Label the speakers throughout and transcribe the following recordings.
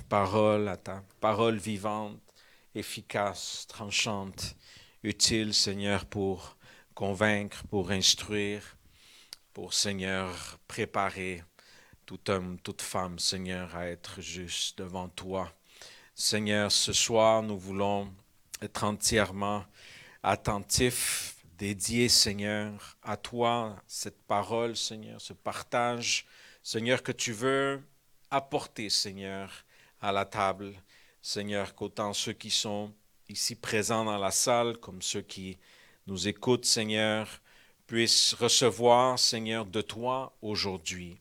Speaker 1: parole, à ta parole vivante, efficace, tranchante, utile, Seigneur, pour convaincre, pour instruire, pour, Seigneur, préparer tout homme, toute femme, Seigneur, à être juste devant toi. Seigneur, ce soir, nous voulons être entièrement attentifs, dédiés, Seigneur, à toi, cette parole, Seigneur, ce partage, Seigneur, que tu veux apporter, Seigneur, à la table. Seigneur, qu'autant ceux qui sont ici présents dans la salle, comme ceux qui nous écoutent, Seigneur, puissent recevoir, Seigneur, de toi aujourd'hui.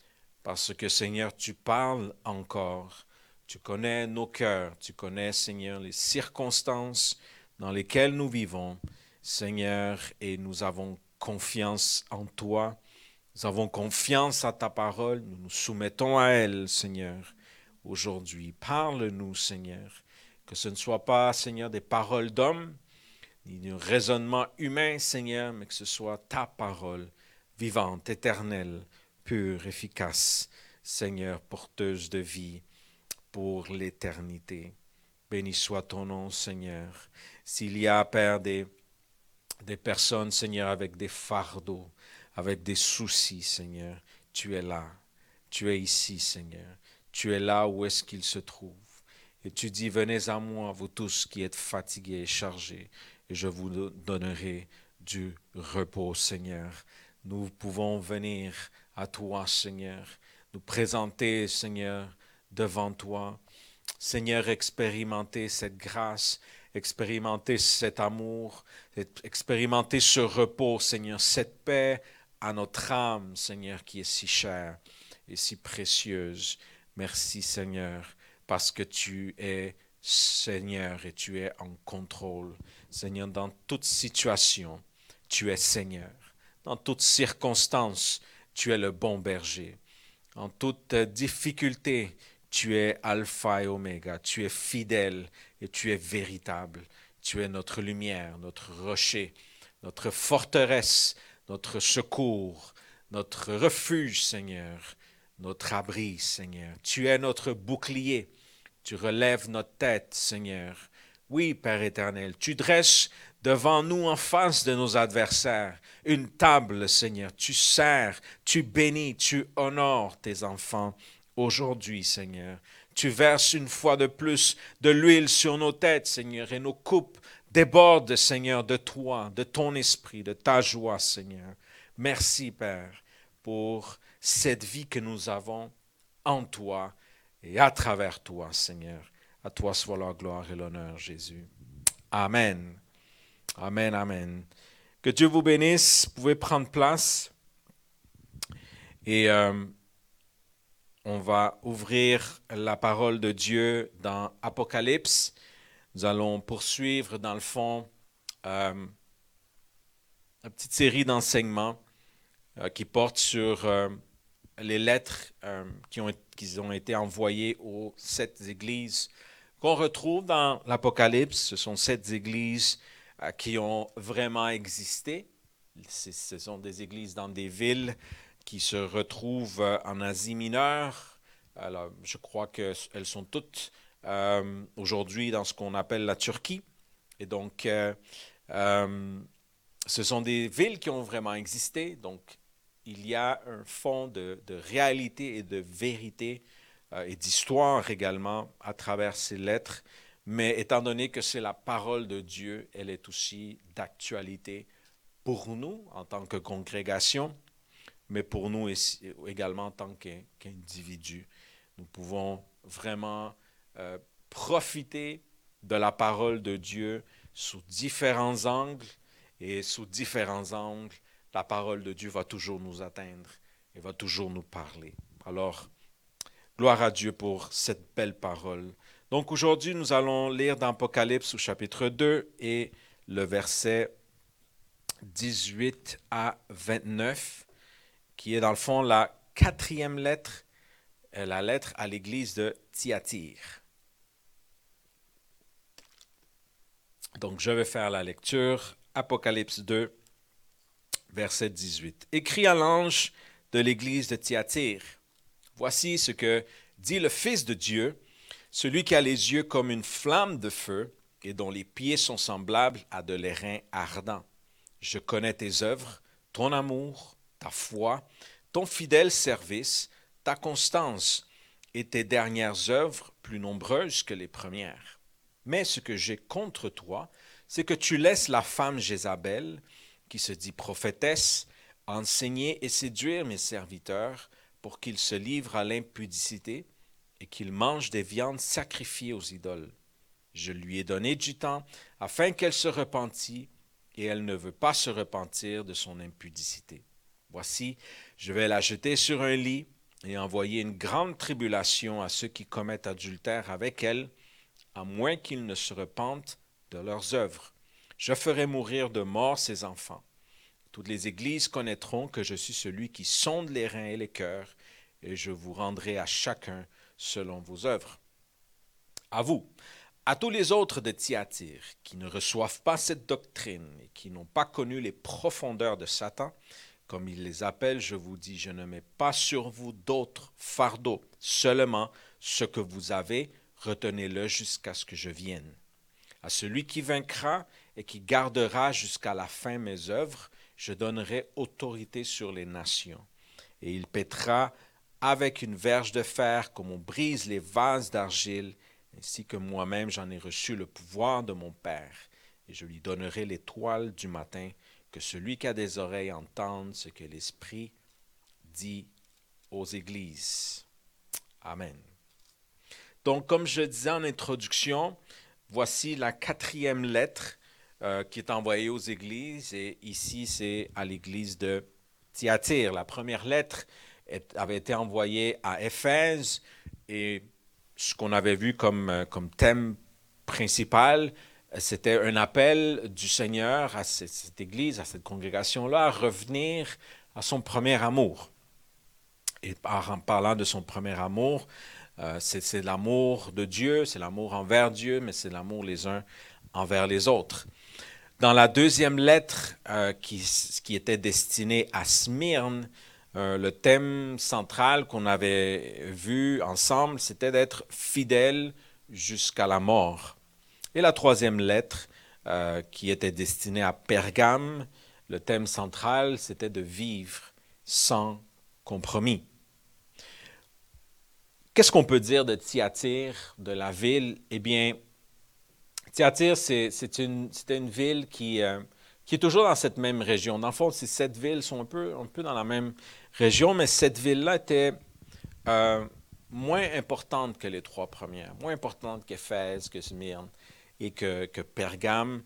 Speaker 1: Parce que, Seigneur, tu parles encore. Tu connais nos cœurs. Tu connais, Seigneur, les circonstances dans lesquelles nous vivons, Seigneur, et nous avons confiance en toi. Nous avons confiance à ta parole. Nous nous soumettons à elle, Seigneur, aujourd'hui. Parle-nous, Seigneur. Que ce ne soit pas, Seigneur, des paroles d'hommes, ni d'un raisonnement humain, Seigneur, mais que ce soit ta parole vivante, éternelle, pure, efficace, Seigneur, porteuse de vie pour l'éternité. Béni soit ton nom, Seigneur. S'il y a, Père, des personnes, Seigneur, avec des fardeaux, avec des soucis, Seigneur, tu es là. Tu es ici, Seigneur. Tu es là où est-ce qu'ils se trouvent. Et tu dis, venez à moi, vous tous qui êtes fatigués et chargés, et je vous donnerai du repos, Seigneur. Nous pouvons venir à toi, Seigneur, nous présenter, Seigneur, devant toi. Seigneur, expérimenter cette grâce, expérimenter cet amour, expérimenter ce repos, Seigneur, cette paix à notre âme, Seigneur, qui est si chère et si précieuse. Merci, Seigneur, parce que tu es Seigneur et tu es en contrôle. Seigneur, dans toute situation, tu es Seigneur. Dans toute circonstance, tu es le bon berger. En toute difficulté, tu es Alpha et Oméga. Tu es fidèle et tu es véritable. Tu es notre lumière, notre rocher, notre forteresse, notre secours, notre refuge, Seigneur, notre abri, Seigneur. Tu es notre bouclier. Tu relèves notre tête, Seigneur. Oui, Père éternel, tu dresses devant nous en face de nos adversaires une table, Seigneur. Tu sers, tu bénis, tu honores tes enfants aujourd'hui, Seigneur. Tu verses une fois de plus de l'huile sur nos têtes, Seigneur, et nos coupes débordent, Seigneur, de toi, de ton esprit, de ta joie, Seigneur. Merci, Père, pour cette vie que nous avons en toi et à travers toi, Seigneur. À toi soit la gloire et l'honneur, Jésus. Amen. Amen, amen. Que Dieu vous bénisse. Vous pouvez prendre place. Et on va ouvrir la parole de Dieu dans Apocalypse. Nous allons poursuivre, dans le fond, une petite série d'enseignements qui porte sur les lettres qui ont été envoyées aux 7 églises qu'on retrouve dans l'Apocalypse. Ce sont 7 églises qui ont vraiment existé. Ce sont des églises dans des villes qui se retrouvent en Asie mineure. Alors, je crois qu'elles sont toutes aujourd'hui dans ce qu'on appelle la Turquie. Et donc, ce sont des villes qui ont vraiment existé. Donc, il y a un fond de réalité et de vérité et d'histoire également à travers ces lettres. Mais étant donné que c'est la parole de Dieu, elle est aussi d'actualité pour nous en tant que congrégation, mais pour nous également en tant qu'individus. Nous pouvons vraiment profiter de la parole de Dieu sous différents angles, et sous différents angles, la parole de Dieu va toujours nous atteindre et va toujours nous parler. Alors, gloire à Dieu pour cette belle parole. Donc aujourd'hui, nous allons lire dans Apocalypse au chapitre 2 et le verset 18 à 29, qui est dans le fond la 4e lettre, la lettre à l'église de Thyatire. Donc je vais faire la lecture. Apocalypse 2, verset 18. Écrit à l'ange de l'église de Thyatire. Voici ce que dit le Fils de Dieu, Celui qui a les yeux comme une flamme de feu et dont les pieds sont semblables à de l'airain ardent. Je connais tes œuvres, ton amour, ta foi, ton fidèle service, ta constance et tes dernières œuvres plus nombreuses que les premières. Mais ce que j'ai contre toi, c'est que tu laisses la femme Jézabel, qui se dit prophétesse, enseigner et séduire mes serviteurs pour qu'ils se livrent à l'impudicité et qu'ils mangent des viandes sacrifiées aux idoles. Je lui ai donné du temps afin qu'elle se repentît, et elle ne veut pas se repentir de son impudicité. Voici, je vais la jeter sur un lit et envoyer une grande tribulation à ceux qui commettent adultère avec elle, à moins qu'ils ne se repentent de leurs œuvres. Je ferai mourir de mort ses enfants. Toutes les églises connaîtront que je suis celui qui sonde les reins et les cœurs, et je vous rendrai à chacun selon vos œuvres. À vous, à tous les autres de Thyatire, qui ne reçoivent pas cette doctrine et qui n'ont pas connu les profondeurs de Satan, comme il les appelle, je vous dis, je ne mets pas sur vous d'autres fardeaux, seulement ce que vous avez, retenez-le jusqu'à ce que je vienne. À celui qui vaincra et qui gardera jusqu'à la fin mes œuvres, je donnerai autorité sur les nations. Et il pètera avec une verge de fer comme on brise les vases d'argile, ainsi que moi-même j'en ai reçu le pouvoir de mon Père. Et je lui donnerai l'étoile du matin, que celui qui a des oreilles entende ce que l'Esprit dit aux églises. Amen. Donc, comme je disais en introduction, voici la 4e lettre qui est envoyée aux églises, et ici c'est à l'église de Thyatire. La première lettre avait été envoyée à Éphèse, et ce qu'on avait vu comme thème principal, c'était un appel du Seigneur à cette église, à cette congrégation-là, à revenir à son premier amour. Et en parlant de son premier amour, c'est l'amour de Dieu, c'est l'amour envers Dieu, mais c'est l'amour les uns envers les autres. Dans la 2e lettre qui était destinée à Smyrne, le thème central qu'on avait vu ensemble, c'était d'être fidèle jusqu'à la mort. Et la 3e lettre qui était destinée à Pergame, le thème central, c'était de vivre sans compromis. Qu'est-ce qu'on peut dire de Thyatire, de la ville? Eh bien, Thyatire, c'était une ville qui est toujours dans cette même région. Dans le fond, ces 7 villes sont un peu dans la même région, mais cette ville-là était moins importante que les 3 premières, moins importante qu'Éphèse, que Smyrne et que Pergame.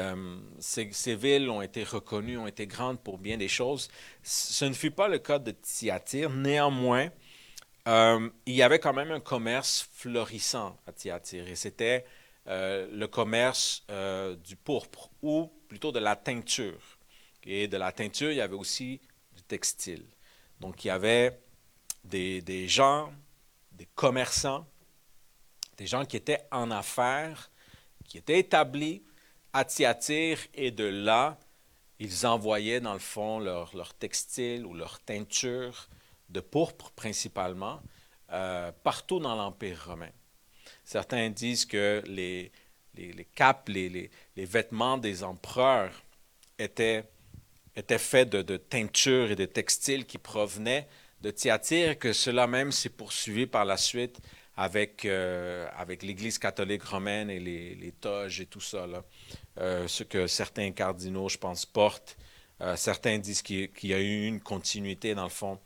Speaker 1: Ces villes ont été reconnues, ont été grandes pour bien des choses. Ce ne fut pas le cas de Thyatire. Néanmoins, il y avait quand même un commerce florissant à Thyatire, et c'était le commerce du pourpre, ou plutôt de la teinture. Et de la teinture, il y avait aussi du textile. Donc, il y avait des gens, des commerçants, des gens qui étaient en affaires, qui étaient établis à Thyatire, et de là, ils envoyaient dans le fond leur textile ou leur teinture de pourpre principalement, partout dans l'Empire romain. Certains disent que les capes, les vêtements des empereurs étaient faits de teinture et de textiles qui provenaient de Thyatire, que cela même s'est poursuivi par la suite avec l'Église catholique romaine et les toges et tout ça, là. Ce que certains cardinaux, je pense, portent. Certains disent qu'il y a eu une continuité, dans le fond,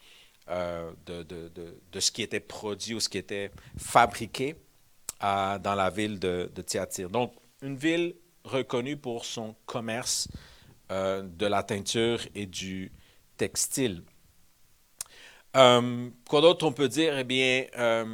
Speaker 1: de ce qui était produit ou ce qui était fabriqué dans la ville de Thyatire. Donc, une ville reconnue pour son commerce de la teinture et du textile. Quoi d'autre on peut dire? Eh bien,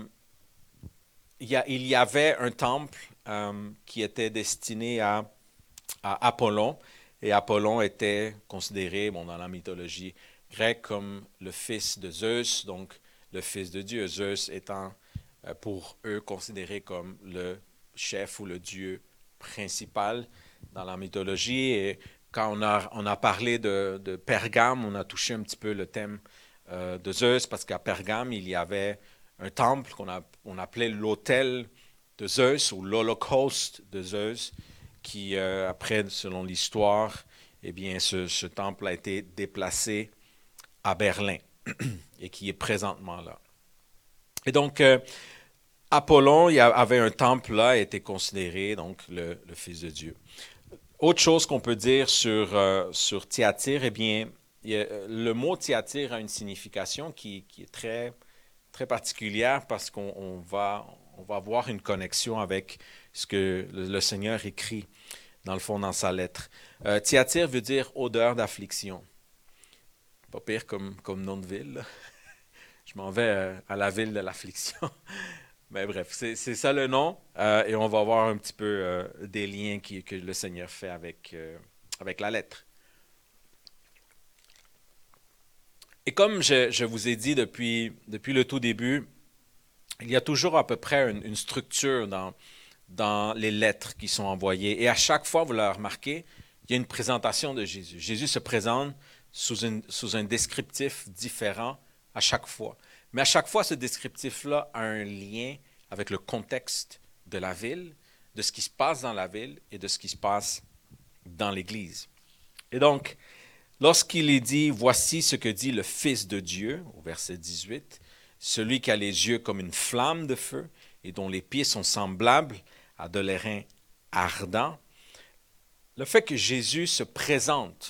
Speaker 1: il y avait un temple qui était destiné à Apollon, et Apollon était considéré, dans la mythologie grecque, comme le fils de Zeus, donc le fils de Dieu, Zeus étant pour eux considéré comme le chef ou le dieu principal dans la mythologie. Et quand on a parlé de Pergame, on a touché un petit peu le thème de Zeus, parce qu'à Pergame, il y avait un temple qu'on appelait l'autel de Zeus, ou l'Holocauste de Zeus, qui, après, selon l'histoire, eh bien, ce temple a été déplacé à Berlin et qui est présentement là. Et donc, Apollon, il y avait un temple là, était considéré donc le Fils de Dieu. Autre chose qu'on peut dire sur Thyatire, eh bien, le mot Thyatire a une signification qui est très, très particulière parce qu'on va avoir une connexion avec ce que le Seigneur écrit, dans le fond, dans sa lettre. Thyatire veut dire odeur d'affliction. Pas pire comme nom de ville, là. Je m'en vais à la ville de l'affliction. Mais bref, c'est ça le nom. Et on va voir un petit peu des liens que le Seigneur fait avec la lettre. Et comme je vous ai dit depuis le tout début, il y a toujours à peu près une structure dans les lettres qui sont envoyées. Et à chaque fois, vous l'avez remarqué, il y a une présentation de Jésus. Jésus se présente sous un descriptif différent à chaque fois. Mais à chaque fois, ce descriptif-là a un lien avec le contexte de la ville, de ce qui se passe dans la ville et de ce qui se passe dans l'Église. Et donc, lorsqu'il est dit « Voici ce que dit le Fils de Dieu », au verset 18, « Celui qui a les yeux comme une flamme de feu et dont les pieds sont semblables à de l'airain ardent », le fait que Jésus se présente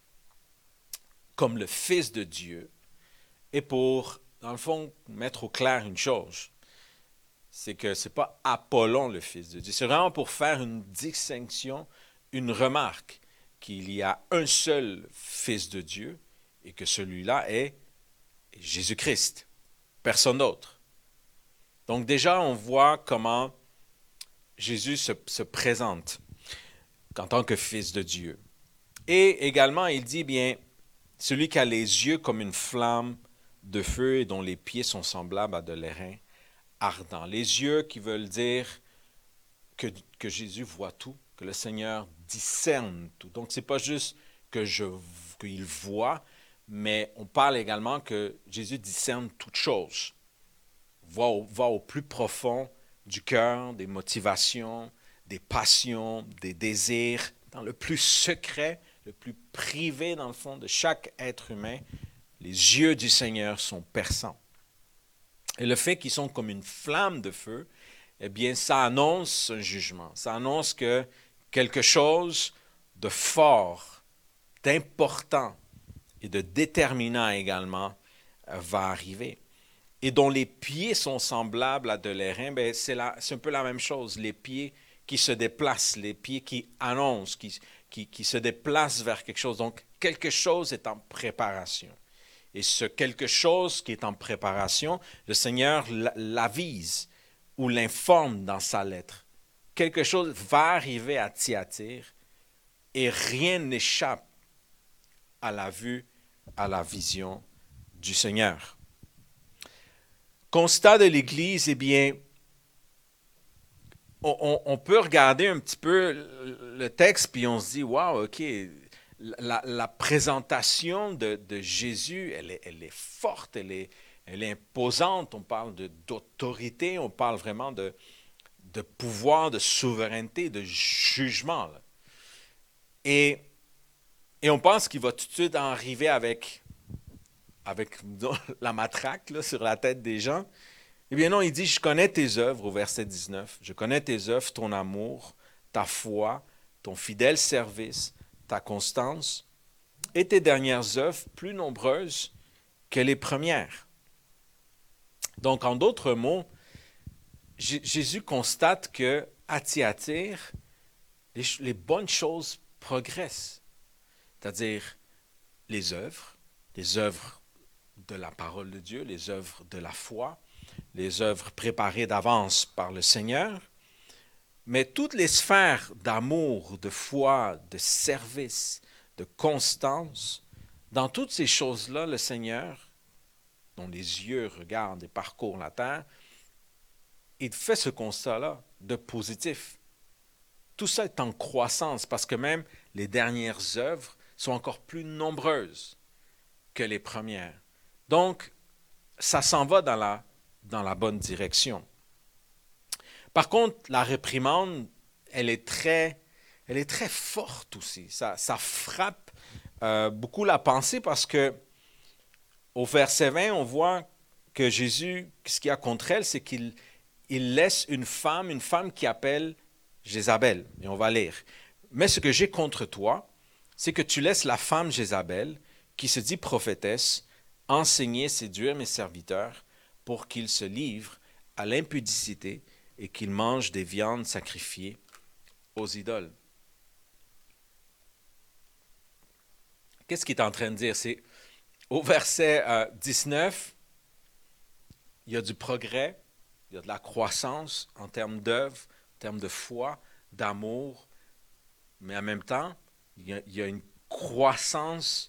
Speaker 1: comme le Fils de Dieu est pour, dans le fond, mettre au clair une chose. C'est que ce n'est pas Apollon le Fils de Dieu. C'est vraiment pour faire une distinction, une remarque, qu'il y a un seul Fils de Dieu et que celui-là est Jésus-Christ, personne d'autre. Donc déjà, on voit comment Jésus se présente en tant que Fils de Dieu. Et également, il dit, bien, celui qui a les yeux comme une flamme de feu et dont les pieds sont semblables à de l'airain ardent. Les yeux qui veulent dire que Jésus voit tout, que le Seigneur discerne tout. Donc, ce n'est pas juste qu'il voit, mais on parle également que Jésus discerne toutes choses, va au plus profond du cœur, des motivations, des passions, des désirs, dans le plus secret, le plus privé, dans le fond, de chaque être humain. Les yeux du Seigneur sont perçants. Et le fait qu'ils sont comme une flamme de feu, eh bien, ça annonce un jugement. Ça annonce que quelque chose de fort, d'important et de déterminant également va arriver. Et dont les pieds sont semblables à de l'airain, bien, c'est un peu la même chose. Les pieds qui se déplacent, les pieds qui annoncent, qui se déplacent vers quelque chose. Donc, quelque chose est en préparation. Et ce quelque chose qui est en préparation, le Seigneur l'avise ou l'informe dans sa lettre. Quelque chose va arriver à Thyatire et rien n'échappe à la vue, à la vision du Seigneur. Constat de l'Église, eh bien, on peut regarder un petit peu le texte puis on se dit, wow, ok, la présentation de Jésus, elle est forte, elle est imposante. On parle d'autorité, on parle vraiment de pouvoir, de souveraineté, de jugement. Là. Et on pense qu'il va tout de suite en arriver avec la matraque là, sur la tête des gens. Eh bien non, il dit, je connais tes œuvres, au verset 19, je connais tes œuvres, ton amour, ta foi, ton fidèle service, ta constance, et tes dernières œuvres plus nombreuses que les premières. Donc, en d'autres mots, Jésus constate qu'à Thyatire, les bonnes choses progressent, c'est-à-dire les œuvres de la parole de Dieu, les œuvres de la foi, les œuvres préparées d'avance par le Seigneur, mais toutes les sphères d'amour, de foi, de service, de constance, dans toutes ces choses-là, le Seigneur, dont les yeux regardent et parcourent la terre, il fait ce constat-là de positif. Tout ça est en croissance parce que même les dernières œuvres sont encore plus nombreuses que les premières. Donc, ça s'en va dans la bonne direction. Par contre, la réprimande, elle est très, elle est très forte aussi. Ça frappe beaucoup la pensée parce que au verset 20, on voit que Jésus, ce qu'il y a contre elle, c'est qu'il laisse une femme qui appelle Jézabel. Et on va lire. Mais ce que j'ai contre toi, c'est que tu laisses la femme Jézabel, qui se dit prophétesse, enseigner, séduire mes serviteurs pour qu'ils se livrent à l'impudicité et qu'ils mangent des viandes sacrifiées aux idoles. Qu'est-ce qu'il est en train de dire? C'est au verset 19, il y a du progrès, il y a de la croissance en termes d'œuvre, en termes de foi, d'amour, mais en même temps, il y a une croissance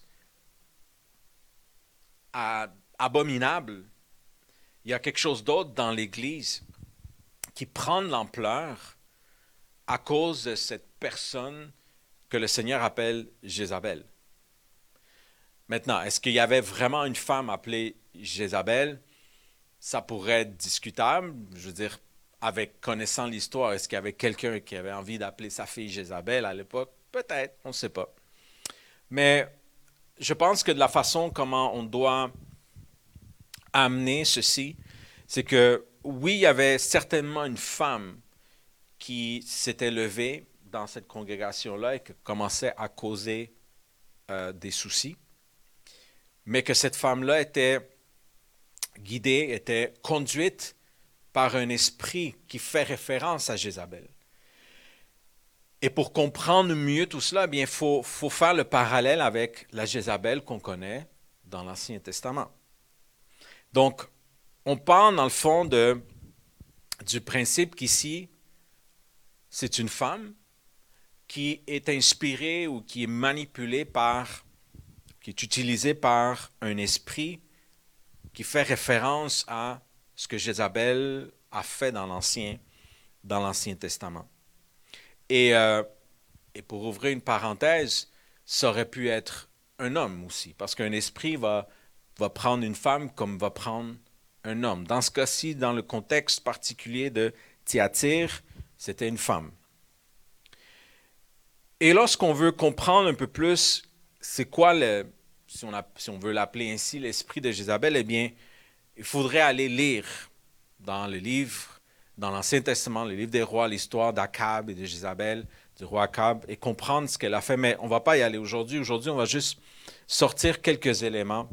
Speaker 1: abominable. Il y a quelque chose d'autre dans l'Église qui prend de l'ampleur à cause de cette personne que le Seigneur appelle Jézabel. Maintenant, est-ce qu'il y avait vraiment une femme appelée Jézabel? Ça pourrait être discutable. Je veux dire, avec connaissant l'histoire, est-ce qu'il y avait quelqu'un qui avait envie d'appeler sa fille Jézabel à l'époque? Peut-être, on ne sait pas. Mais je pense que de la façon comment on doit amener ceci, c'est que oui, il y avait certainement une femme qui s'était levée dans cette congrégation-là et qui commençait à causer des soucis, mais que cette femme-là était guidée, était conduite par un esprit qui fait référence à Jézabel. Et pour comprendre mieux tout cela, eh bien, il faut faire le parallèle avec la Jézabel qu'on connaît dans l'Ancien Testament. Donc, on parle dans le fond du principe qu'ici, c'est une femme qui est inspirée ou qui est manipulée qui est utilisée par un esprit qui fait référence à ce que Jézabel a fait dans l'Ancien Testament. Et pour ouvrir une parenthèse, ça aurait pu être un homme aussi, parce qu'un esprit va prendre une femme comme va prendre un homme. Dans ce cas-ci, dans le contexte particulier de Thyatire, c'était une femme. Et lorsqu'on veut comprendre un peu plus, c'est quoi si on veut l'appeler ainsi, l'esprit de Jézabel, eh bien, il faudrait aller lire dans l'Ancien Testament, le livre des rois, l'histoire d'Akab et de Jézabel, du roi Akab, et comprendre ce qu'elle a fait. Mais on ne va pas y aller aujourd'hui. Aujourd'hui, on va juste sortir quelques éléments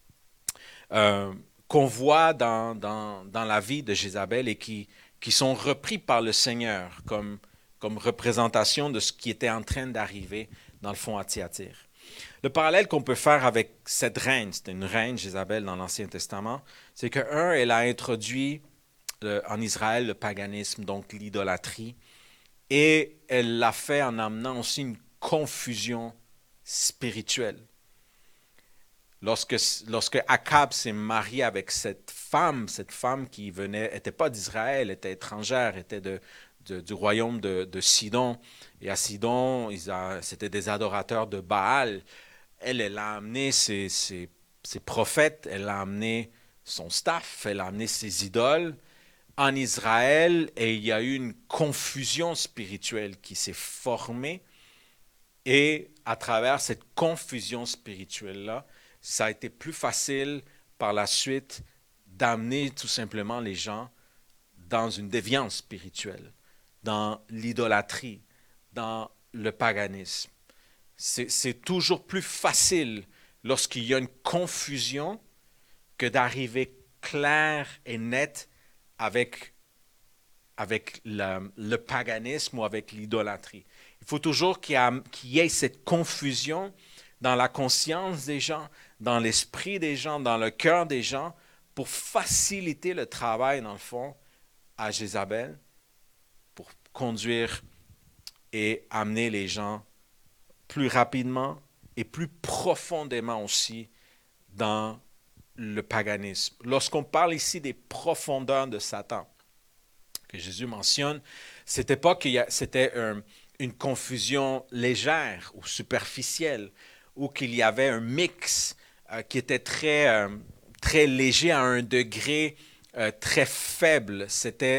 Speaker 1: qu'on voit dans la vie de Jézabel et qui sont repris par le Seigneur comme représentation de ce qui était en train d'arriver dans le fond à Thyatire. Le parallèle qu'on peut faire avec cette reine, c'était une reine, Jézabel, dans l'Ancien Testament, c'est que, elle a introduit en Israël le paganisme, donc l'idolâtrie, et elle l'a fait en amenant aussi une confusion spirituelle. Lorsque Akab s'est marié avec cette femme qui n'était pas d'Israël, était étrangère, était du royaume de Sidon, et à Sidon, c'était des adorateurs de Baal. Elle a amené ses prophètes, elle a amené son staff, elle a amené ses idoles en Israël, et il y a eu une confusion spirituelle qui s'est formée, et à travers cette confusion spirituelle-là, ça a été plus facile par la suite d'amener tout simplement les gens dans une déviance spirituelle, dans l'idolâtrie, dans le paganisme. C'est toujours plus facile lorsqu'il y a une confusion que d'arriver clair et net avec le paganisme ou avec l'idolâtrie. Il faut toujours qu'il y ait cette confusion dans la conscience des gens, dans l'esprit des gens, dans le cœur des gens, pour faciliter le travail, dans le fond, à Jézabel, pour conduire et amener les gens plus rapidement et plus profondément aussi dans le paganisme. Lorsqu'on parle ici des profondeurs de Satan, que Jésus mentionne, c'était pas c'était une confusion légère ou superficielle, ou qu'il y avait un mix qui était très léger à un degré très faible. C'était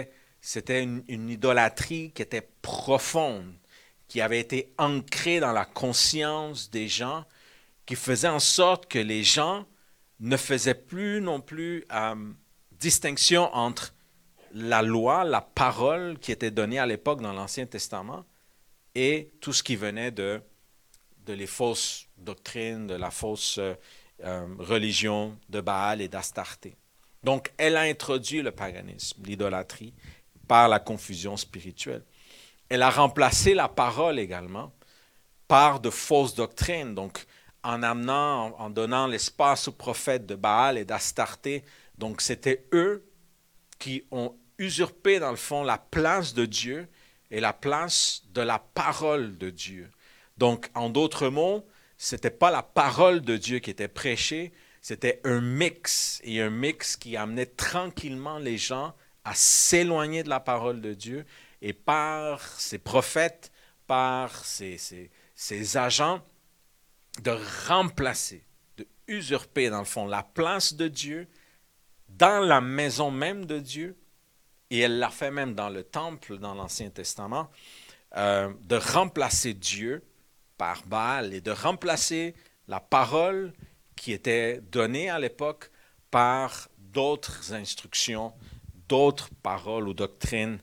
Speaker 1: C'était une idolâtrie qui était profonde, qui avait été ancrée dans la conscience des gens, qui faisait en sorte que les gens ne faisaient plus non plus distinction entre la loi, la parole qui était donnée à l'époque dans l'Ancien Testament et tout ce qui venait de les fausses doctrines, de la fausse religion de Baal et d'Astarté. Donc, elle a introduit le paganisme, l'idolâtrie, par la confusion spirituelle. Elle a remplacé la parole également par de fausses doctrines. Donc, en donnant l'espace aux prophètes de Baal et d'Astarté. Donc, c'était eux qui ont usurpé, dans le fond, la place de Dieu et la place de la parole de Dieu. Donc, en d'autres mots, ce n'était pas la parole de Dieu qui était prêchée, c'était un mix, et un mix qui amenait tranquillement les gens à s'éloigner de la parole de Dieu, et par ses prophètes, par ses agents, de remplacer, de usurper, dans le fond, la place de Dieu dans la maison même de Dieu, et elle l'a fait même dans le temple, dans l'Ancien Testament, de remplacer Dieu par Baal et de remplacer la parole qui était donnée à l'époque par d'autres instructions, d'autres paroles ou doctrines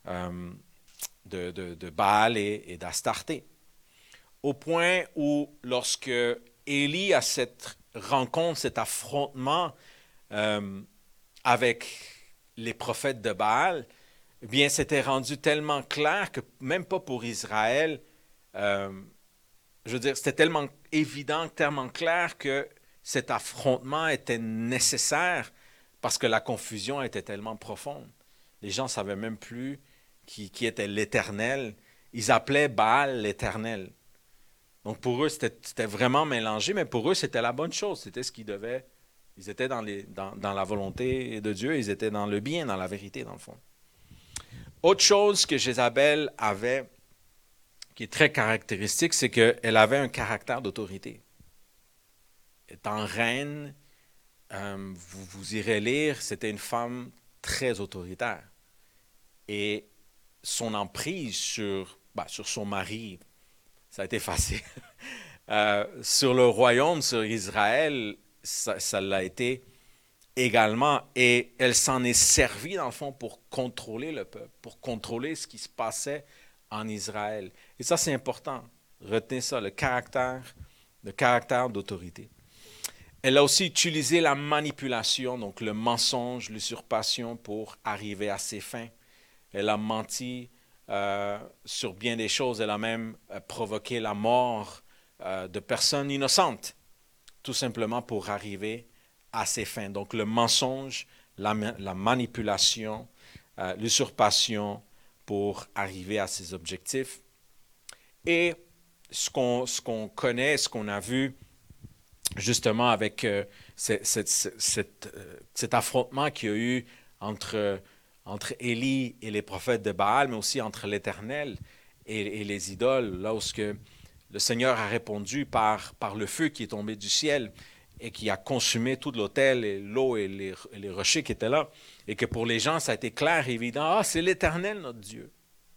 Speaker 1: de Baal et d'Astarté. Au point où, lorsque Élie a cette rencontre, cet affrontement avec les prophètes de Baal, eh bien, c'était rendu tellement clair que même pas pour Israël, je veux dire, c'était tellement évident, tellement clair que cet affrontement était nécessaire parce que la confusion était tellement profonde. Les gens ne savaient même plus qui était l'Éternel. Ils appelaient Baal l'Éternel. Donc pour eux, c'était vraiment mélangé, mais pour eux, c'était la bonne chose. C'était ce qu'ils devaient. Ils étaient dans la volonté de Dieu, ils étaient dans le bien, dans la vérité, dans le fond. Autre chose que Jézabel avait, qui est très caractéristique, c'est qu'elle avait un caractère d'autorité. Étant reine, vous irez lire, c'était une femme très autoritaire. Et son emprise sur son mari, ça a été facile. Sur le royaume, sur Israël, ça l'a été également. Et elle s'en est servie, dans le fond, pour contrôler le peuple, pour contrôler ce qui se passait en Israël. Et ça, c'est important. Retenez ça, le caractère d'autorité. Elle a aussi utilisé la manipulation, donc le mensonge, l'usurpation pour arriver à ses fins. Elle a menti sur bien des choses. Elle a même provoqué la mort de personnes innocentes, tout simplement pour arriver à ses fins. Donc le mensonge, la manipulation, l'usurpation pour arriver à ses objectifs. Et ce qu'on connaît, ce qu'on a vu justement avec cet affrontement qu'il y a eu entre Élie et les prophètes de Baal, mais aussi entre l'Éternel et les idoles, là où le Seigneur a répondu par le feu qui est tombé du ciel et qui a consumé tout l'autel et l'eau et les rochers qui étaient là, et que pour les gens, ça a été clair et évident. Ah, c'est l'Éternel notre Dieu.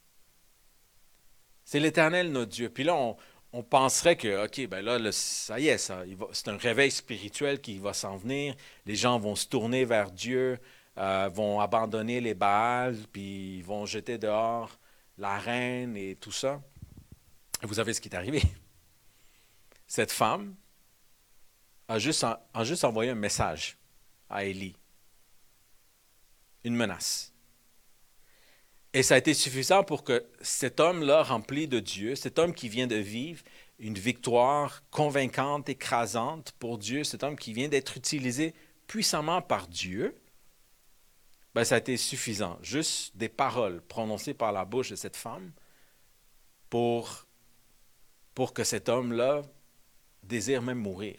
Speaker 1: C'est l'Éternel notre Dieu. Puis là, on penserait que, OK, ben là, ça y est, c'est un réveil spirituel qui va s'en venir. Les gens vont se tourner vers Dieu, vont abandonner les Baals, puis ils vont jeter dehors la reine et tout ça. Et vous savez ce qui est arrivé. Cette femme a juste envoyé un message à Élie. Une menace. Et ça a été suffisant pour que cet homme-là, rempli de Dieu, cet homme qui vient de vivre une victoire convaincante, écrasante pour Dieu, cet homme qui vient d'être utilisé puissamment par Dieu, ben ça a été suffisant. Juste des paroles prononcées par la bouche de cette femme pour que cet homme-là désire même mourir.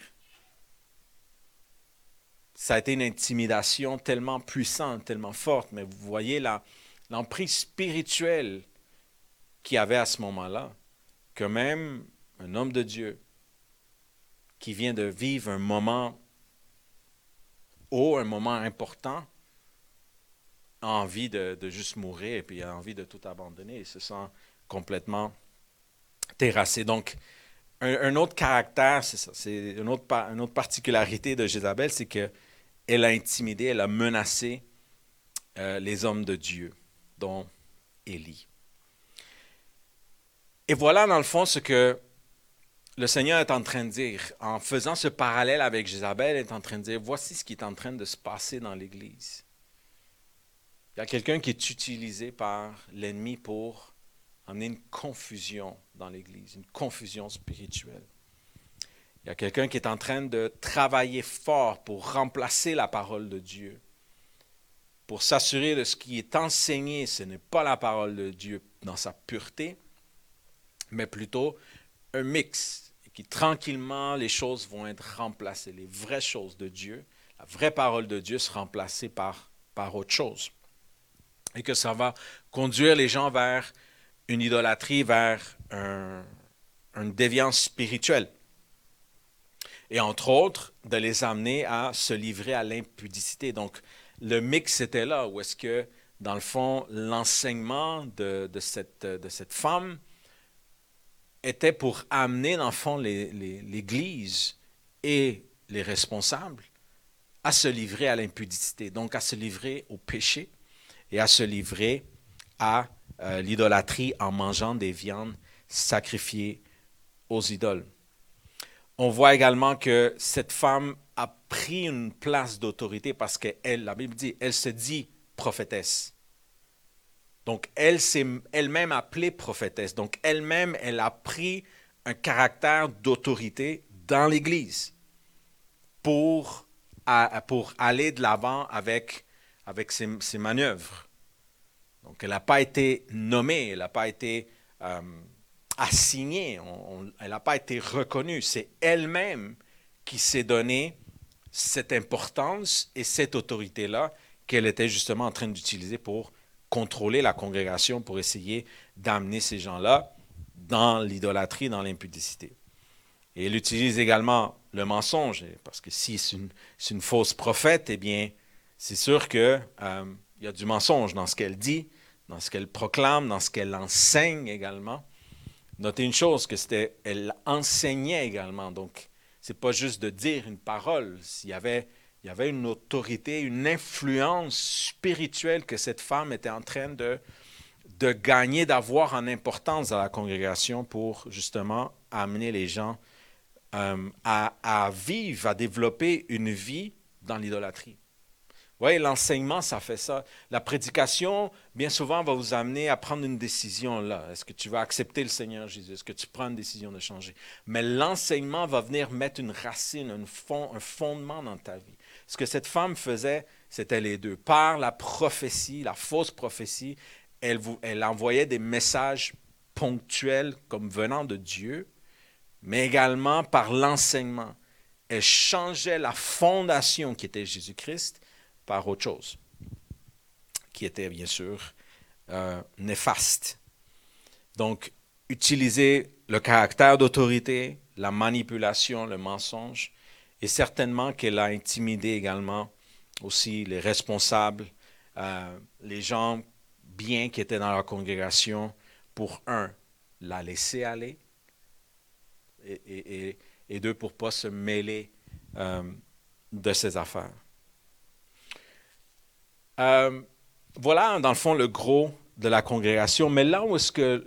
Speaker 1: Ça a été une intimidation tellement puissante, tellement forte, mais vous voyez l'emprise spirituelle qu'il y avait à ce moment-là, que même un homme de Dieu qui vient de vivre un moment haut, un moment important, a envie de juste mourir et puis a envie de tout abandonner. Il se sent complètement terrassé. Donc, un autre caractère, c'est ça, c'est une autre particularité de Jézabel, c'est qu'elle a intimidé, elle a menacé les hommes de Dieu, dont Élie. Et voilà, dans le fond, ce que le Seigneur est en train de dire. En faisant ce parallèle avec Jézabel, il est en train de dire, voici ce qui est en train de se passer dans l'Église. Il y a quelqu'un qui est utilisé par l'ennemi pour amener une confusion dans l'Église, une confusion spirituelle. Il y a quelqu'un qui est en train de travailler fort pour remplacer la parole de Dieu, pour s'assurer de ce qui est enseigné, ce n'est pas la parole de Dieu dans sa pureté, mais plutôt un mix, et qui tranquillement, les choses vont être remplacées. Les vraies choses de Dieu, la vraie parole de Dieu sera remplacée par autre chose. Et que ça va conduire les gens vers une idolâtrie, vers une déviance spirituelle. Et entre autres, de les amener à se livrer à l'impudicité. Donc, le mix était là, où est-ce que, dans le fond, l'enseignement de cette femme était pour amener, dans le fond, l'Église et les responsables à se livrer à l'impudicité, donc à se livrer au péché et à se livrer à l'idolâtrie en mangeant des viandes sacrifiées aux idoles. On voit également que cette femme a pris une place d'autorité parce qu'elle, la Bible dit, elle se dit prophétesse. Donc, elle s'est elle-même appelée prophétesse. Donc, elle-même, elle a pris un caractère d'autorité dans l'Église pour aller de l'avant avec ses manœuvres. Donc, elle n'a pas été nommée, elle n'a pas été assignée, elle n'a pas été reconnue. C'est elle-même qui s'est donné cette importance et cette autorité-là qu'elle était justement en train d'utiliser pour contrôler la congrégation, pour essayer d'amener ces gens-là dans l'idolâtrie, dans l'impudicité. Et elle utilise également le mensonge, parce que si c'est une fausse prophète, eh bien, c'est sûr qu'il y a du mensonge dans ce qu'elle dit, dans ce qu'elle proclame, dans ce qu'elle enseigne également. Notez une chose, elle enseignait également, donc c'est pas juste de dire une parole, il y avait une autorité, une influence spirituelle que cette femme était en train de gagner, d'avoir en importance dans la congrégation pour justement amener les gens à vivre, à développer une vie dans l'idolâtrie. Vous voyez, l'enseignement, ça fait ça. La prédication, bien souvent, va vous amener à prendre une décision là. Est-ce que tu vas accepter le Seigneur Jésus? Est-ce que tu prends une décision de changer? Mais l'enseignement va venir mettre une racine, un fondement dans ta vie. Ce que cette femme faisait, c'était les deux. Par la prophétie, la fausse prophétie, elle envoyait des messages ponctuels comme venant de Dieu, mais également par l'enseignement. Elle changeait la fondation qui était Jésus-Christ par autre chose, qui était bien sûr néfaste. Donc, utiliser le caractère d'autorité, la manipulation, le mensonge, et certainement qu'elle a intimidé également aussi les responsables, les gens bien qui étaient dans la congrégation, pour la laisser aller, et deux, pour ne pas se mêler de ses affaires. Voilà, dans le fond, le gros de la congrégation. Mais là où est-ce que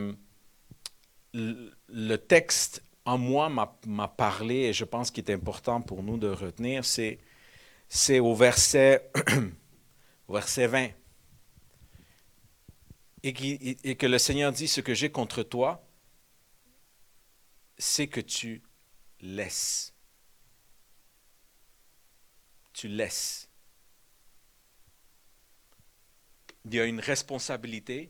Speaker 1: le texte en moi m'a parlé, et je pense qu'il est important pour nous de retenir, c'est au verset 20. Et que le Seigneur dit, ce que j'ai contre toi, c'est que tu laisses. Tu laisses. Il y a une responsabilité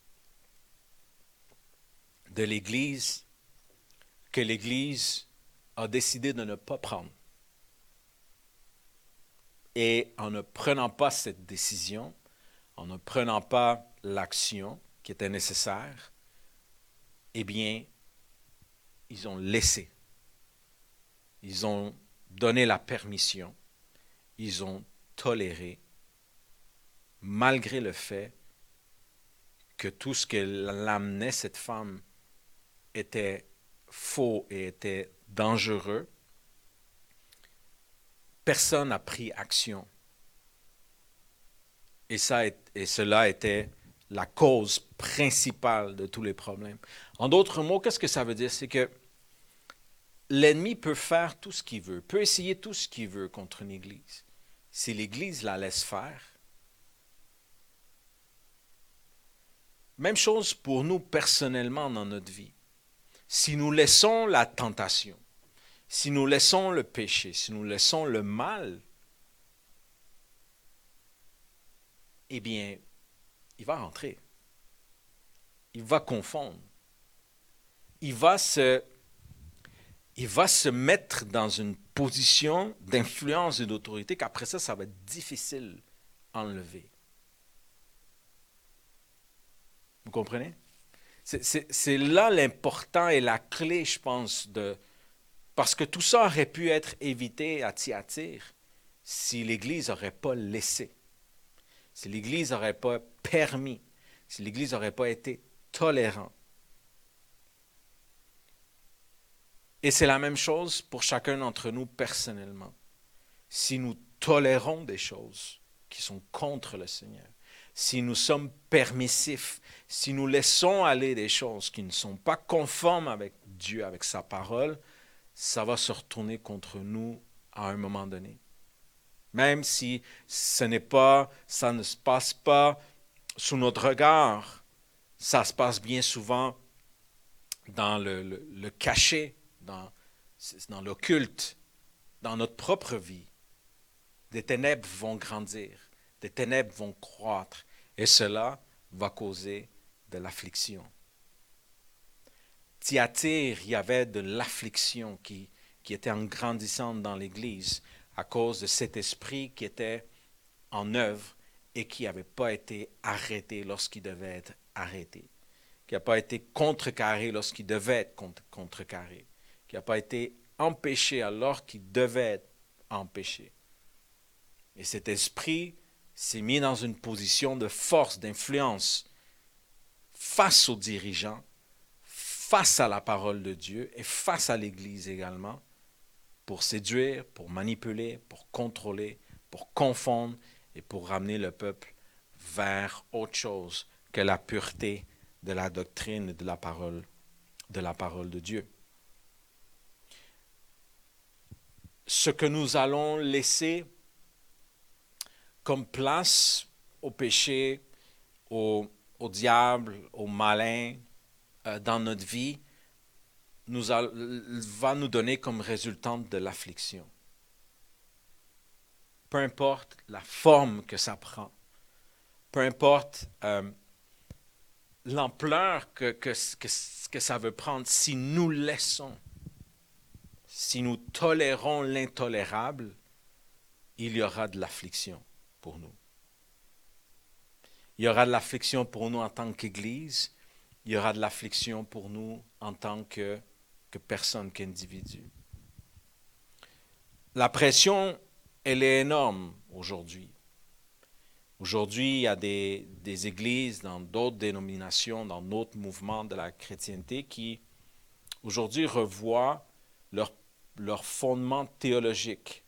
Speaker 1: de l'Église que l'Église a décidé de ne pas prendre. Et en ne prenant pas cette décision, en ne prenant pas l'action qui était nécessaire, eh bien, ils ont laissé. Ils ont donné la permission. Ils ont toléré malgré le fait que tout ce qu'elle amenait, cette femme, était faux et était dangereux, personne n'a pris action. Et cela était la cause principale de tous les problèmes. En d'autres mots, qu'est-ce que ça veut dire? C'est que l'ennemi peut faire tout ce qu'il veut, peut essayer tout ce qu'il veut contre une église. Si l'église la laisse faire, même chose pour nous personnellement dans notre vie. Si nous laissons la tentation, si nous laissons le péché, si nous laissons le mal, eh bien, il va rentrer. Il va confondre. Il va se mettre dans une position d'influence et d'autorité qu'après ça va être difficile à enlever. Vous comprenez? C'est là l'important et la clé, je pense, parce que tout ça aurait pu être évité à Thyatire si l'Église n'aurait pas laissé, si l'Église n'aurait pas permis, si l'Église n'aurait pas été tolérante. Et c'est la même chose pour chacun d'entre nous personnellement. Si nous tolérons des choses qui sont contre le Seigneur, si nous sommes permissifs, si nous laissons aller des choses qui ne sont pas conformes avec Dieu, avec sa parole, ça va se retourner contre nous à un moment donné. Même si ça ne se passe pas sous notre regard, ça se passe bien souvent dans le cachet, dans l'occulte, dans notre propre vie. Des ténèbres vont grandir, des ténèbres vont croître, et cela va causer de l'affliction. Thyatire, il y avait de l'affliction qui était en grandissant dans l'Église à cause de cet esprit qui était en œuvre et qui n'avait pas été arrêté lorsqu'il devait être arrêté, qui n'a pas été contrecarré lorsqu'il devait être contrecarré, qui n'a pas été empêché alors qu'il devait être empêché. Et cet esprit s'est mis dans une position de force, d'influence face aux dirigeants, face à la parole de Dieu et face à l'Église également, pour séduire, pour manipuler, pour contrôler, pour confondre et pour ramener le peuple vers autre chose que la pureté de la doctrine et de la parole de Dieu. Ce que nous allons laisser comme place au péché, au diable, au malin dans notre vie, va nous donner comme résultante de l'affliction. Peu importe la forme que ça prend, peu importe l'ampleur que ça veut prendre, si nous laissons, si nous tolérons l'intolérable, il y aura de l'affliction pour nous. Il y aura de l'affliction pour nous en tant qu'Église, il y aura de l'affliction pour nous en tant que personne, qu'individu. La pression, elle est énorme aujourd'hui. Aujourd'hui, il y a des églises dans d'autres dénominations, dans d'autres mouvements de la chrétienté qui, aujourd'hui, revoient leur fondement théologique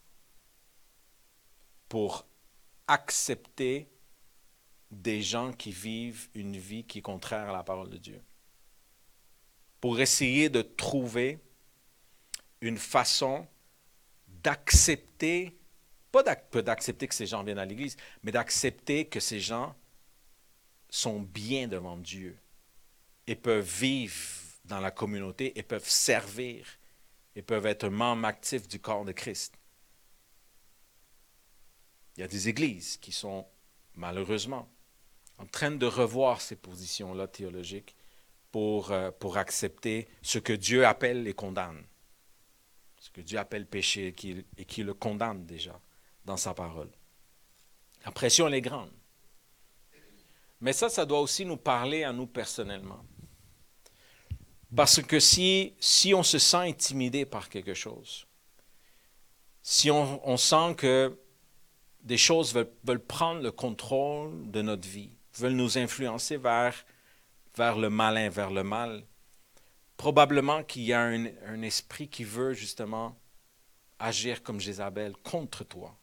Speaker 1: pour accepter des gens qui vivent une vie qui est contraire à la parole de Dieu. Pour essayer de trouver une façon d'accepter, pas d'accepter que ces gens viennent à l'Église, mais d'accepter que ces gens sont bien devant Dieu et peuvent vivre dans la communauté et peuvent servir et peuvent être membres actifs du corps de Christ. Il y a des églises qui sont, malheureusement, en train de revoir ces positions-là théologiques pour accepter ce que Dieu appelle et condamne. Ce que Dieu appelle péché et qui le condamne déjà dans sa parole. La pression, elle est grande. Mais ça doit aussi nous parler à nous personnellement. Parce que si on se sent intimidé par quelque chose, si on sent que des choses veulent prendre le contrôle de notre vie, veulent nous influencer vers le malin, vers le mal. Probablement qu'il y a un esprit qui veut justement agir comme Jézabel contre toi,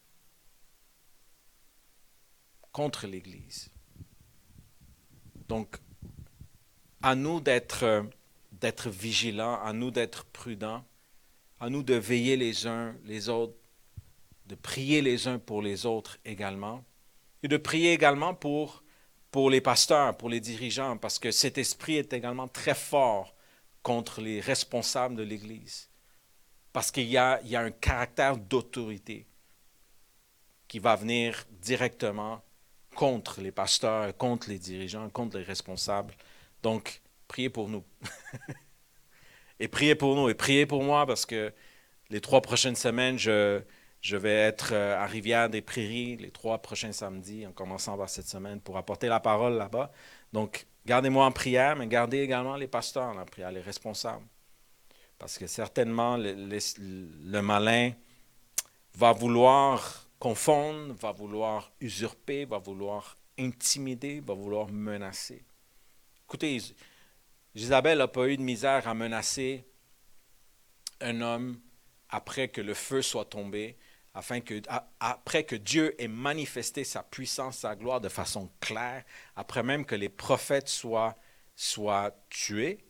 Speaker 1: contre l'Église. Donc, à nous d'être vigilants, à nous d'être prudents, à nous de veiller les uns les autres, de prier les uns pour les autres également, et de prier également pour les pasteurs, pour les dirigeants, parce que cet esprit est également très fort contre les responsables de l'Église, parce qu'il y a un caractère d'autorité qui va venir directement contre les pasteurs, contre les dirigeants, contre les responsables. Donc, priez pour nous. Et priez pour nous, et priez pour moi, parce que les 3 prochaines semaines, je vais être à Rivière-des-Prairies les 3 prochains samedis, en commençant par cette semaine, pour apporter la parole là-bas. Donc, gardez-moi en prière, mais gardez également les pasteurs en prière, les responsables. Parce que certainement, le malin va vouloir confondre, va vouloir usurper, va vouloir intimider, va vouloir menacer. Écoutez, Jézabel n'a pas eu de misère à menacer un homme après que le feu soit tombé, après que Dieu ait manifesté sa puissance, sa gloire de façon claire, après même que les prophètes soient tués,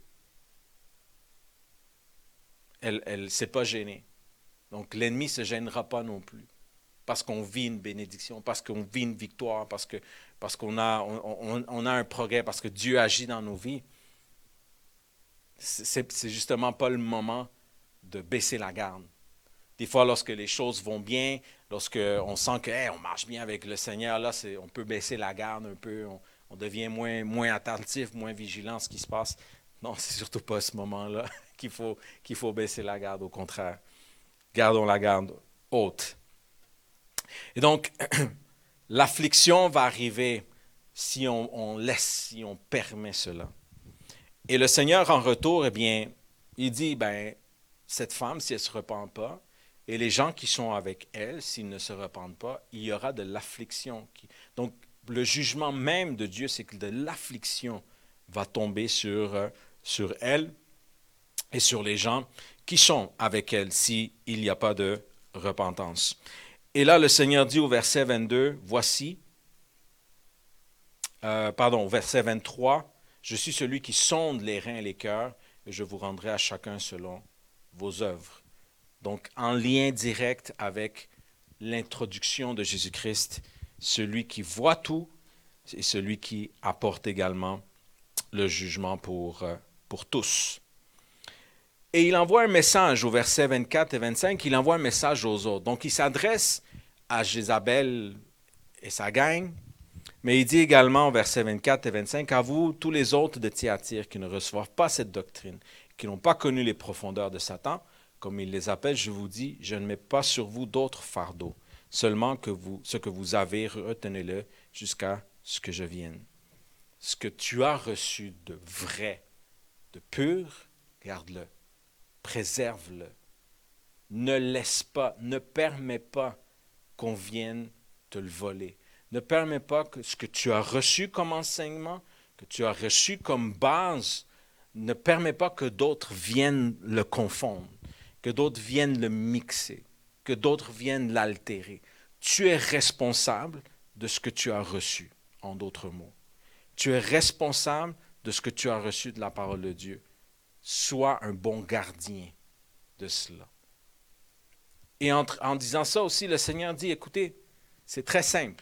Speaker 1: elle ne s'est pas gênée. Donc l'ennemi ne se gênera pas non plus, parce qu'on vit une bénédiction, parce qu'on vit une victoire, parce qu'on a un progrès, parce que Dieu agit dans nos vies. C'est justement pas le moment de baisser la garde. Des fois, lorsque les choses vont bien, lorsqu'on sent qu'on marche bien avec le Seigneur, là, on peut baisser la garde un peu, on devient moins attentif, moins vigilant à ce qui se passe. Non, c'est surtout pas à ce moment-là qu'il faut baisser la garde, au contraire. Gardons la garde haute. Et donc, l'affliction va arriver si on laisse, si on permet cela. Et le Seigneur, en retour, eh bien, il dit, cette femme, si elle ne se repent pas, et les gens qui sont avec elle, s'ils ne se repentent pas, il y aura de l'affliction. Donc, le jugement même de Dieu, c'est que de l'affliction va tomber sur elle et sur les gens qui sont avec elle, s'il n'y a pas de repentance. Et là, le Seigneur dit au verset 22, au verset 23, « Je suis celui qui sonde les reins et les cœurs, et je vous rendrai à chacun selon vos œuvres. » Donc, en lien direct avec l'introduction de Jésus-Christ, celui qui voit tout et celui qui apporte également le jugement pour tous. Et il envoie un message au verset 24 et 25, il envoie un message aux autres. Donc, il s'adresse à Jézabel et sa gang, mais il dit également au verset 24 et 25, « À vous, tous les autres de Thyatire qui ne reçoivent pas cette doctrine, qui n'ont pas connu les profondeurs de Satan, comme il les appelle, je vous dis, je ne mets pas sur vous d'autres fardeaux, seulement ce que vous avez, retenez-le jusqu'à ce que je vienne. Ce que tu as reçu de vrai, de pur, garde-le, préserve-le. Ne laisse pas, ne permets pas qu'on vienne te le voler. Ne permets pas que ce que tu as reçu comme enseignement, que tu as reçu comme base, ne permets pas que d'autres viennent le confondre, que d'autres viennent le mixer, que d'autres viennent l'altérer. Tu es responsable de ce que tu as reçu, en d'autres mots. Tu es responsable de ce que tu as reçu de la parole de Dieu. Sois un bon gardien de cela. Et en disant ça aussi, le Seigneur dit, écoutez, c'est très simple.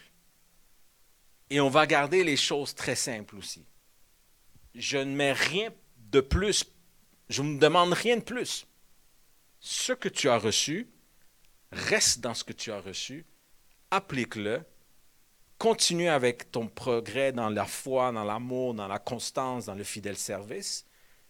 Speaker 1: Et on va garder les choses très simples aussi. Je ne mets rien de plus, je ne me demande rien de plus. Ce que tu as reçu, reste dans ce que tu as reçu, applique-le, continue avec ton progrès dans la foi, dans l'amour, dans la constance, dans le fidèle service,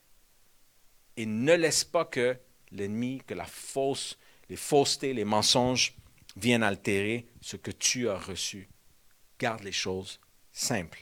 Speaker 1: et ne laisse pas que l'ennemi, que les faussetés, les mensonges viennent altérer ce que tu as reçu. Garde les choses simples.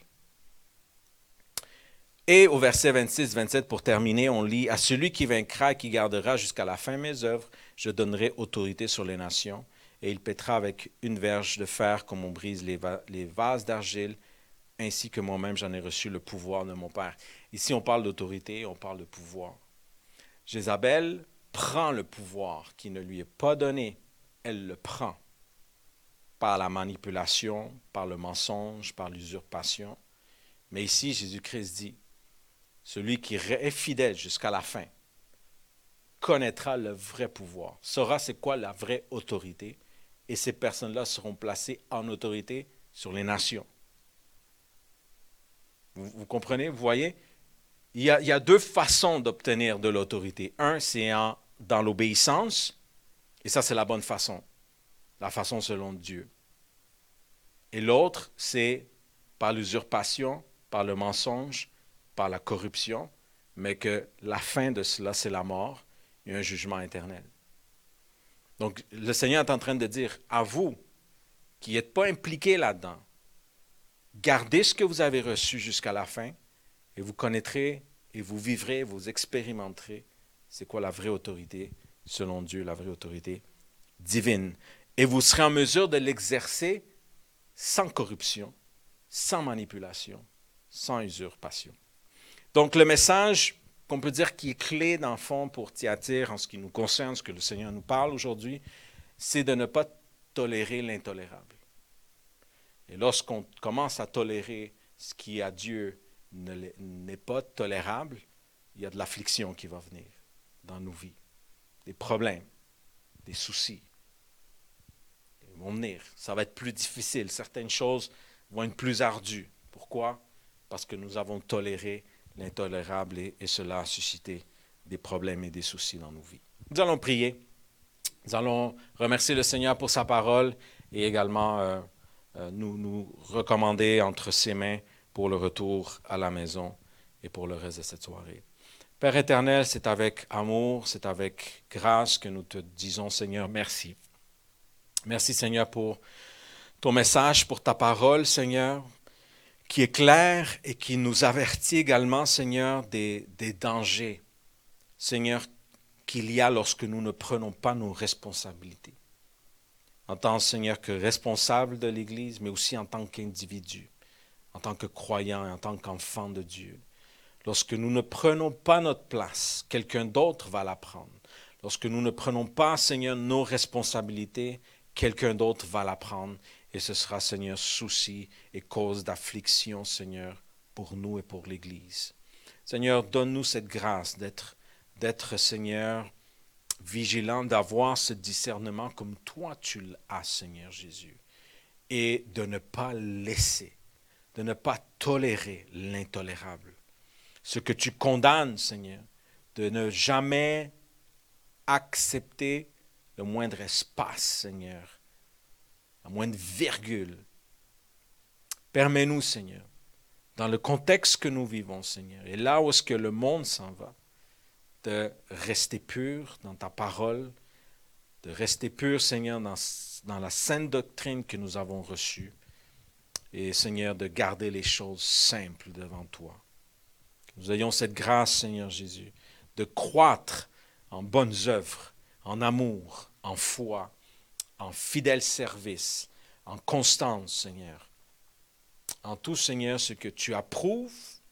Speaker 1: Et au verset 26-27, pour terminer, on lit « À celui qui vaincra et qui gardera jusqu'à la fin mes œuvres, je donnerai autorité sur les nations, et il pètera avec une verge de fer comme on brise les vases d'argile, ainsi que moi-même j'en ai reçu le pouvoir de mon Père. Ici, on parle d'autorité, on parle de pouvoir. Jézabel prend le pouvoir qui ne lui est pas donné. Elle le prend par la manipulation, par le mensonge, par l'usurpation. Mais ici, Jésus-Christ dit, celui qui est fidèle jusqu'à la fin connaîtra le vrai pouvoir, saura c'est quoi la vraie autorité, et ces personnes-là seront placées en autorité sur les nations. Vous comprenez, vous voyez? Il y a deux façons d'obtenir de l'autorité. Un, c'est dans l'obéissance, et ça, c'est la bonne façon, la façon selon Dieu. Et l'autre, c'est par l'usurpation, par le mensonge, par la corruption, mais que la fin de cela, c'est la mort et un jugement éternel. Donc, le Seigneur est en train de dire à vous qui n'êtes pas impliqués là-dedans, gardez ce que vous avez reçu jusqu'à la fin et vous connaîtrez et vous vivrez, vous expérimenterez c'est quoi la vraie autorité selon Dieu, la vraie autorité divine. Et vous serez en mesure de l'exercer sans corruption, sans manipulation, sans usurpation. Donc le message qu'on peut dire qui est clé dans le fond pour Thyatire en ce qui nous concerne, ce que le Seigneur nous parle aujourd'hui, c'est de ne pas tolérer l'intolérable. Et lorsqu'on commence à tolérer ce qui à Dieu n'est pas tolérable, il y a de l'affliction qui va venir dans nos vies, des problèmes, des soucis. Ils vont venir. Ça va être plus difficile. Certaines choses vont être plus ardues. Pourquoi? Parce que nous avons toléré l'intolérable et cela a suscité des problèmes et des soucis dans nos vies. Nous allons prier. Nous allons remercier le Seigneur pour sa parole et également nous recommander entre ses mains pour le retour à la maison et pour le reste de cette soirée. Père éternel, c'est avec amour, c'est avec grâce que nous te disons, Seigneur, merci. Merci, Seigneur, pour ton message, pour ta parole, Seigneur, qui est claire et qui nous avertit également, Seigneur, des dangers, Seigneur, qu'il y a lorsque nous ne prenons pas nos responsabilités. En tant, Seigneur, que responsable de l'Église, mais aussi en tant qu'individu, en tant que croyant et en tant qu'enfant de Dieu. Lorsque nous ne prenons pas notre place, quelqu'un d'autre va la prendre. Lorsque nous ne prenons pas, Seigneur, nos responsabilités, quelqu'un d'autre va la prendre. Et ce sera, Seigneur, souci et cause d'affliction, Seigneur, pour nous et pour l'Église. Seigneur, donne-nous cette grâce d'être, Seigneur, vigilant, d'avoir ce discernement comme toi tu l'as, Seigneur Jésus. Et de ne pas laisser, de ne pas tolérer l'intolérable. Ce que tu condamnes, Seigneur, de ne jamais accepter le moindre espace, Seigneur, la moindre virgule. Permets-nous, Seigneur, dans le contexte que nous vivons, Seigneur, et là où est-ce que le monde s'en va, de rester pur dans ta parole, de rester pur, Seigneur, dans la sainte doctrine que nous avons reçue, et, Seigneur, de garder les choses simples devant toi. Que nous ayons cette grâce, Seigneur Jésus, de croître en bonnes œuvres, en amour, en foi, en fidèle service, en constance, Seigneur. En tout, Seigneur, ce que tu approuves,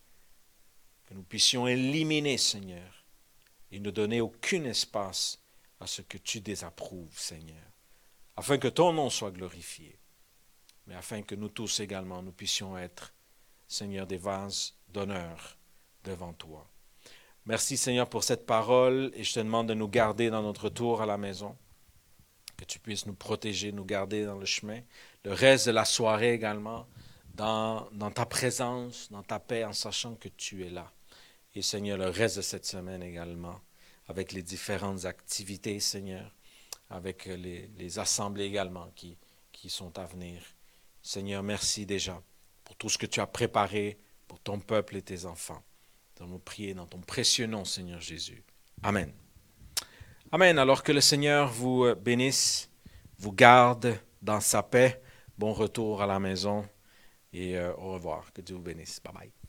Speaker 1: que nous puissions éliminer, Seigneur, et ne donner aucun espace à ce que tu désapprouves, Seigneur, afin que ton nom soit glorifié, mais afin que nous tous également, nous puissions être, Seigneur, des vases d'honneur devant toi. Merci, Seigneur, pour cette parole, et je te demande de nous garder dans notre retour à la maison, que tu puisses nous protéger, nous garder dans le chemin, le reste de la soirée également, dans ta présence, dans ta paix, en sachant que tu es là. Et Seigneur, le reste de cette semaine également, avec les différentes activités, Seigneur, avec les assemblées également qui sont à venir. Seigneur, merci déjà pour tout ce que tu as préparé pour ton peuple et tes enfants. Nous allons prier dans ton précieux nom, Seigneur Jésus. Amen. Amen. Alors que le Seigneur vous bénisse, vous garde dans sa paix. Bon retour à la maison et au revoir. Que Dieu vous bénisse. Bye bye.